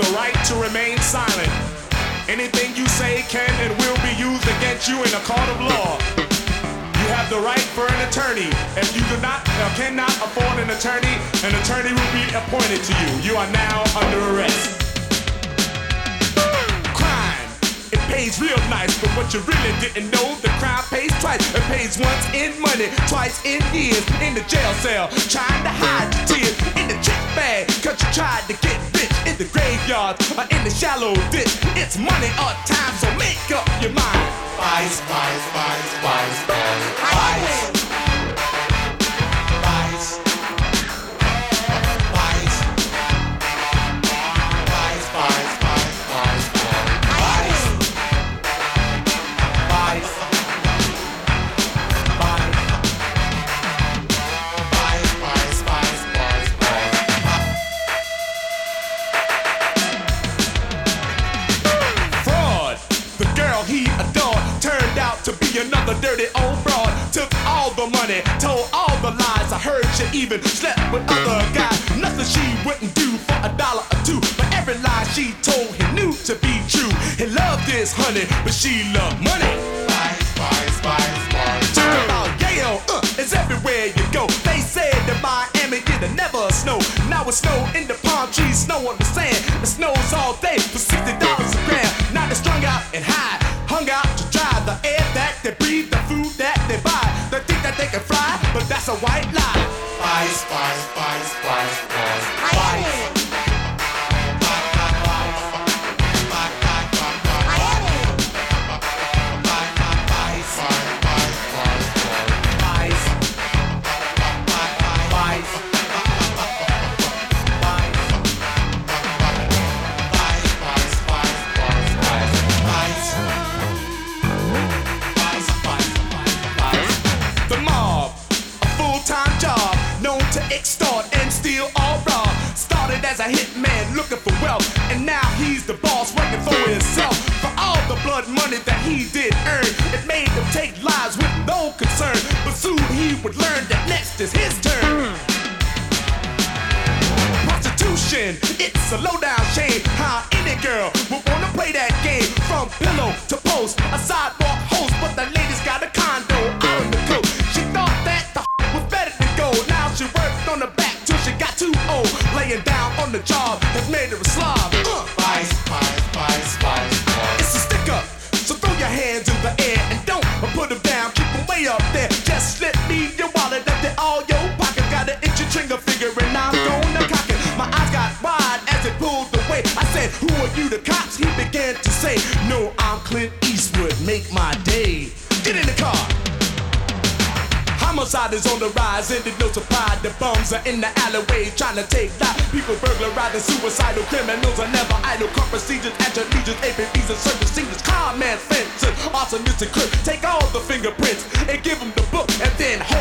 the right to remain silent. Anything you say can and will be used against you in a court of law. You have the right for an attorney. If you do not or cannot afford an attorney will be appointed to you. You are now under arrest. Crime, it pays real nice, but what you really didn't know, the crime pays twice. It pays once in money, twice in years. In the jail cell, trying to hide your tears. In the chick bag, cause you tried to get rich. In the graveyard, or in the shallow ditch. It's money or time, so make up your mind. Vice, vice, vice, vice, vice, vice. He adored turned out to be another dirty old broad. Took all the money, told all the lies. I heard she even slept with other guys. Nothing she wouldn't do for $1 or $2. But every lie she told he knew to be true. He loved his honey, but she loved money. Spice, spice, spice, spice. Talk about Yale, it's everywhere you go. They said that Miami didn't never snow. Now it's snow in the palm trees, snow on the sand. It snows all day for $60 a gram. Now they're strung out and high, hung out to dry. The air that they breathe, the food that they buy. They think that they can fly, but that's a white lie. Spice, spice, spice, spice, spice, spice. Extort and steal all raw. Started as a hitman looking for wealth, and now he's the boss working for himself. For all the blood money that he did earn, it made him take lives with no concern. But soon he would learn that next is his turn. Prostitution, it's a low-down shame. How any girl would wanna play that game. From pillow to post, a sidewalk host, but the lady's got a condo out on the coast. She thought that the was better than gold. Now she worked on the back till she got too old. Laying down on the job has made her a slob. Vice, vice, vice, vice. It's a stick up, so throw your hands in the air and don't put them down. Keep them way up there. Just slip me your wallet up there, all your pockets. Got an itchy trigger finger and I'm gonna cock it. My eyes got wide as it pulled away. I said, who are you, the cops? He began to say, no, I'm Clint Eastwood. Make my day. Get in the car. Homicide is on the rise, and it's no surprise. The bums are in the alleyway trying to take life. People burglarizing, suicidal criminals are never idle. Car procedures, anti-legions, APBs, and service con man fences, arsonists and crooks. Take all the fingerprints and give them the book, and then hold